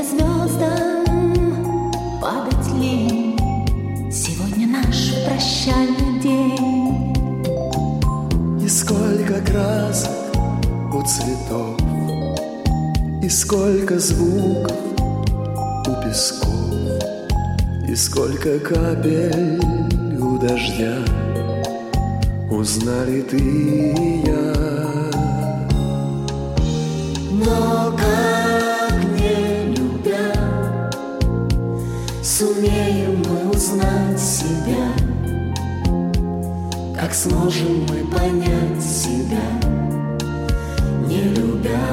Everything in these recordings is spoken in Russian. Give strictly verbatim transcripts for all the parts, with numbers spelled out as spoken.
звездам падать лень. Сегодня наш прощальный день. И сколько красок у цветов, и сколько звуков у песков, и сколько капель у дождя. Узнали ты и я. Но как не любя, сумеем мы узнать себя? Как сможем мы понять себя, не любя?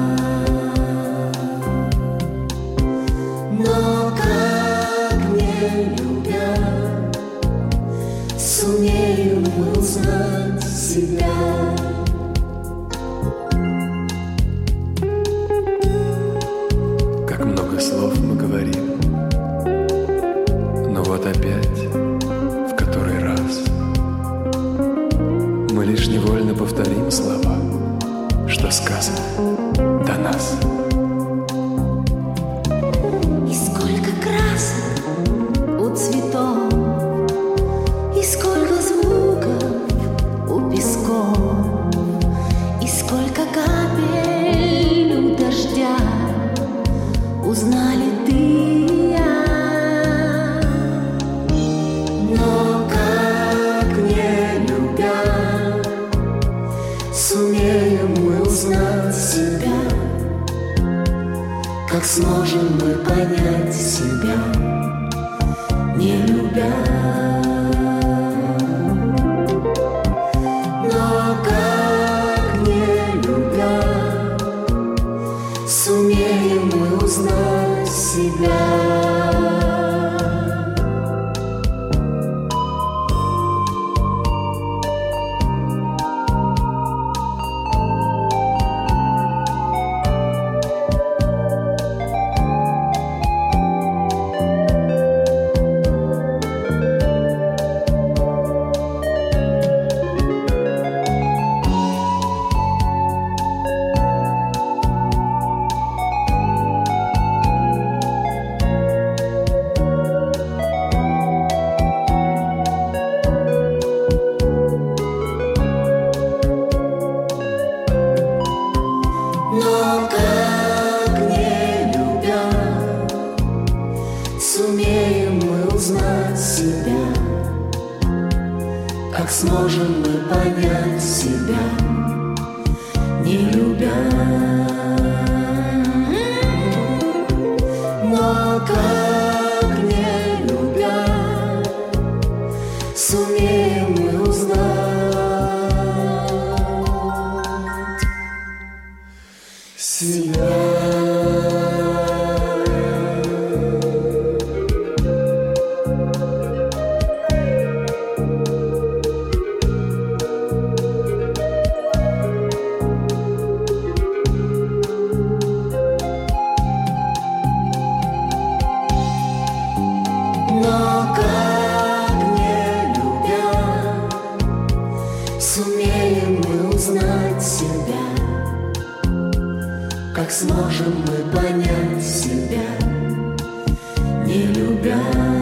Но как не любя, сумеем мы узнать себя? Как много слов мы говорим, но вот опять, в который раз, мы лишь невольно повторим слова, что сказано до нас. И сколько красок у цветов, и сколько звуков у песков, и сколько капель у дождя. Узнали ты и я. Но как не любя, сумеем мы узнать себя? Как сможем мы понять себя, не любя? Но как не любя, сумеем мы узнать себя? Но как не любя, сумеем мы узнать себя? Как сможем мы понять себя, не любя? Но как не любя, сумеем мы узнать себя. Но как не любя, сумеем мы узнать себя? Как сможем мы понять себя, не любя?